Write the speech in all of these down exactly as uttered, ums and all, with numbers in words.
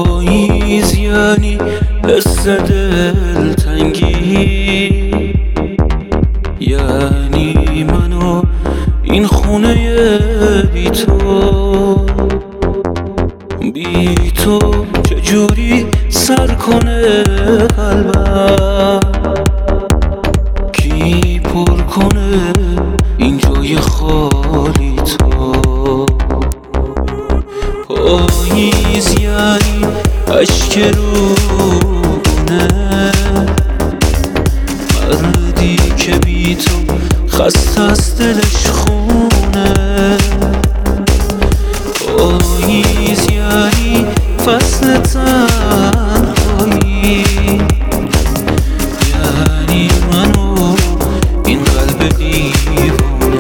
پاییز یعنی حس دلتنگی، یعنی منو این خونه بی تو، بی تو چجوری سر کنه قلبم، کی پر کنه این جای خالی تو. پاییز یعنی اشک رونه، مردی که بی تو خسته از دلش خونه. پاییز یعنی فصل تنهایی، یعنی منو این قلب دیوونه.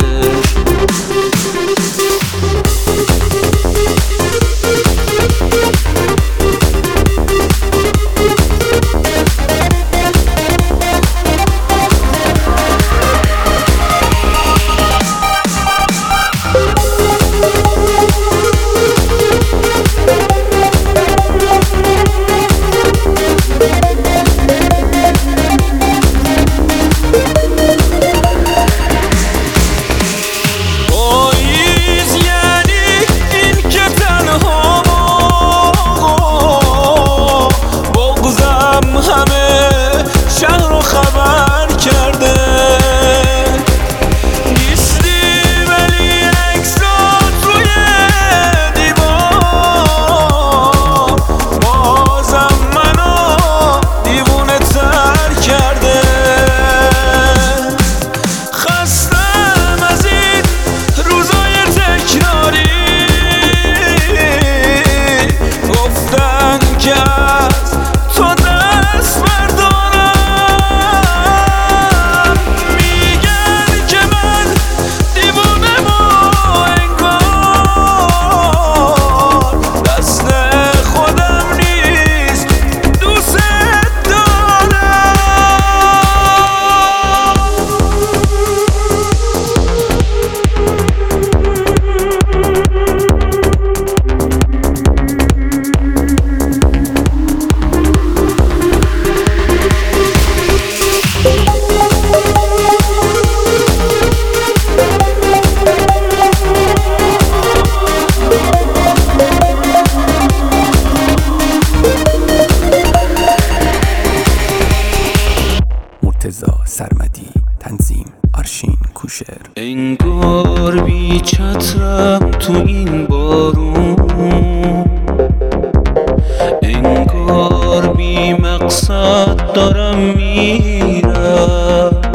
سرمدی، تنظیم آرشین کوشر. انگار بی چترم تو این بارون، انگار بی مقصد دارم میرم،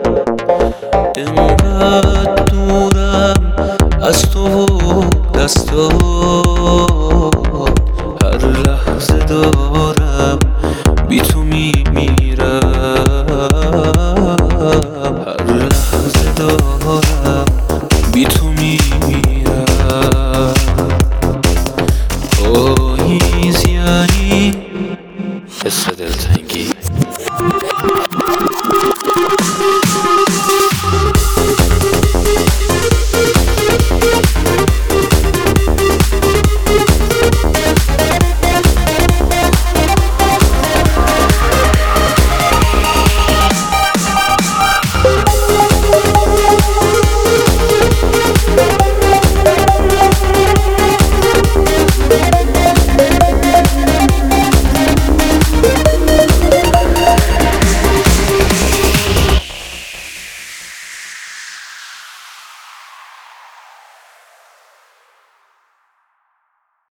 انقدر دورم از تو و دستات، هر لحظه دارم